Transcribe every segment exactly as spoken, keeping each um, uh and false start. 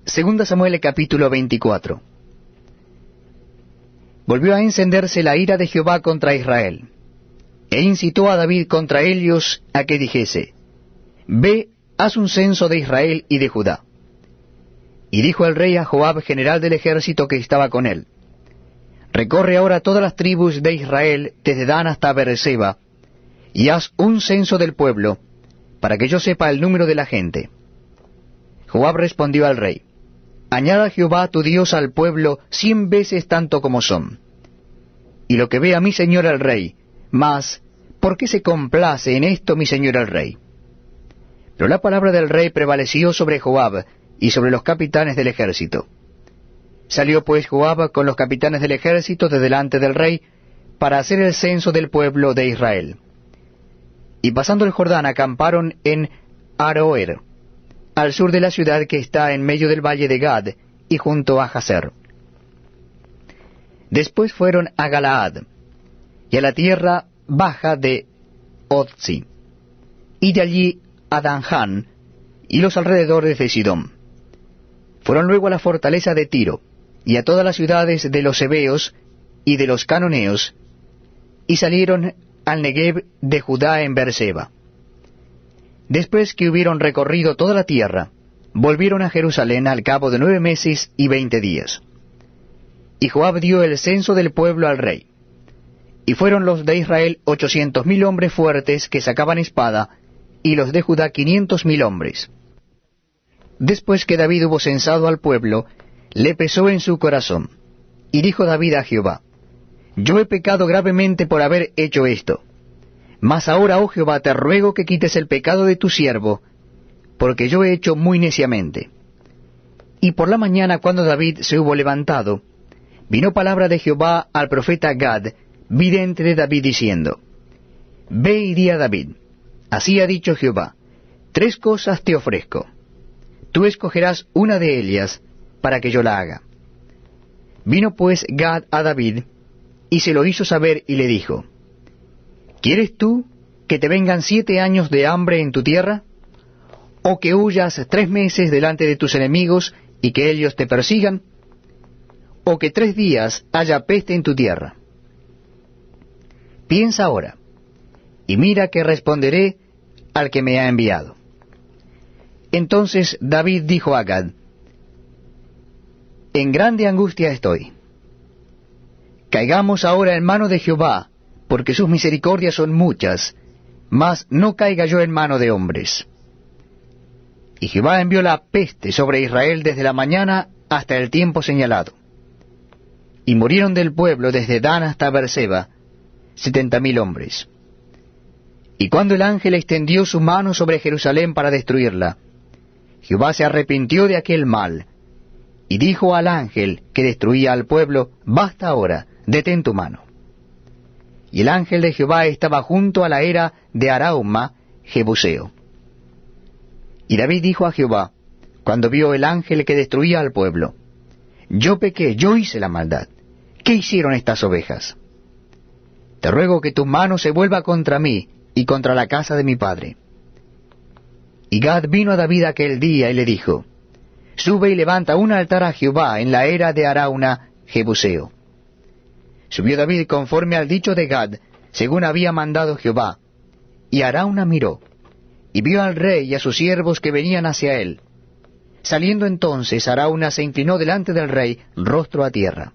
Segunda Samuel capítulo veinticuatro. Volvió a encenderse la ira de Jehová contra Israel, e incitó a David contra ellos a que dijese: Ve, haz un censo de Israel y de Judá. Y dijo el rey a Joab, general del ejército que estaba con él: Recorre ahora todas las tribus de Israel, desde Dan hasta Beerseba, y haz un censo del pueblo, para que yo sepa el número de la gente. Joab respondió al rey: Añada Jehová tu Dios al pueblo cien veces tanto como son. Y lo que vea mi señor el rey, mas, ¿por qué se complace en esto mi señor el rey? Pero la palabra del rey prevaleció sobre Joab y sobre los capitanes del ejército. Salió pues Joab con los capitanes del ejército de delante del rey para hacer el censo del pueblo de Israel. Y pasando el Jordán acamparon en Aroer, al sur de la ciudad que está en medio del valle de Gad y junto a Jazer. Después fueron a Galaad y a la tierra baja de Otzi, y de allí a Danján y los alrededores de Sidón. Fueron luego a la fortaleza de Tiro y a todas las ciudades de los heveos y de los canoneos, y salieron al Negev de Judá en Beerseba. Después que hubieron recorrido toda la tierra, volvieron a Jerusalén al cabo de nueve meses y veinte días. Y Joab dio el censo del pueblo al rey. Y fueron los de Israel ochocientos mil hombres fuertes que sacaban espada, y los de Judá quinientos mil hombres. Después que David hubo censado al pueblo, le pesó en su corazón. Y dijo David a Jehová: Yo he pecado gravemente por haber hecho esto. Mas ahora, oh Jehová, te ruego que quites el pecado de tu siervo, porque yo he hecho muy neciamente. Y por la mañana, cuando David se hubo levantado, vino palabra de Jehová al profeta Gad, vidente de David, diciendo: Ve y di a David: Así ha dicho Jehová, tres cosas te ofrezco. Tú escogerás una de ellas, para que yo la haga. Vino pues Gad a David, y se lo hizo saber, y le dijo: ¿Quieres tú que te vengan siete años de hambre en tu tierra? ¿O que huyas tres meses delante de tus enemigos y que ellos te persigan? ¿O que tres días haya peste en tu tierra? Piensa ahora, y mira que responderé al que me ha enviado. Entonces David dijo a Gad: En grande angustia estoy. Caigamos ahora en mano de Jehová, porque sus misericordias son muchas, mas no caiga yo en mano de hombres. Y Jehová envió la peste sobre Israel desde la mañana hasta el tiempo señalado. Y murieron del pueblo desde Dan hasta Beerseba setenta mil hombres. Y cuando el ángel extendió su mano sobre Jerusalén para destruirla, Jehová se arrepintió de aquel mal, y dijo al ángel que destruía al pueblo: Basta ahora, detén tu mano. Y el ángel de Jehová estaba junto a la era de Arauma, Jebuseo. Y David dijo a Jehová, cuando vio el ángel que destruía al pueblo: Yo pequé, yo hice la maldad. ¿Qué hicieron estas ovejas? Te ruego que tu mano se vuelva contra mí y contra la casa de mi padre. Y Gad vino a David aquel día y le dijo: Sube y levanta un altar a Jehová en la era de Arauna, Jebuseo. Subió David conforme al dicho de Gad, según había mandado Jehová. Y Arauna miró, y vio al rey y a sus siervos que venían hacia él. Saliendo entonces, Arauna se inclinó delante del rey, rostro a tierra.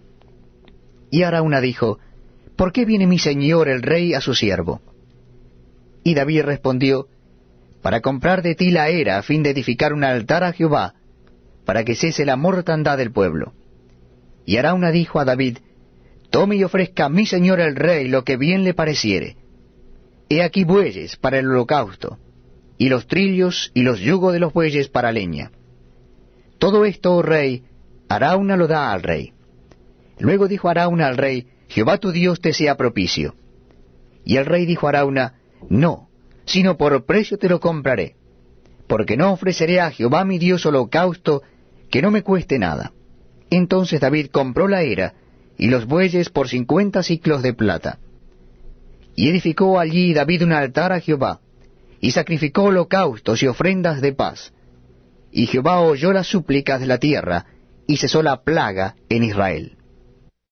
Y Arauna dijo: ¿Por qué viene mi señor el rey a su siervo? Y David respondió: Para comprar de ti la era, a fin de edificar un altar a Jehová, para que cese la mortandad del pueblo. Y Arauna dijo a David: Tome y ofrezca a mi señor el rey lo que bien le pareciere. He aquí bueyes para el holocausto, y los trillos y los yugos de los bueyes para leña. Todo esto, oh rey, Arauna lo da al rey. Luego dijo Arauna al rey: Jehová tu Dios te sea propicio. Y el rey dijo a Arauna: No, sino por precio te lo compraré, porque no ofreceré a Jehová mi Dios holocausto que no me cueste nada. Entonces David compró la era y los bueyes por cincuenta siclos de plata. Y edificó allí David un altar a Jehová, y sacrificó holocaustos y ofrendas de paz. y Jehová oyó las súplicas de la tierra, y cesó la plaga en Israel.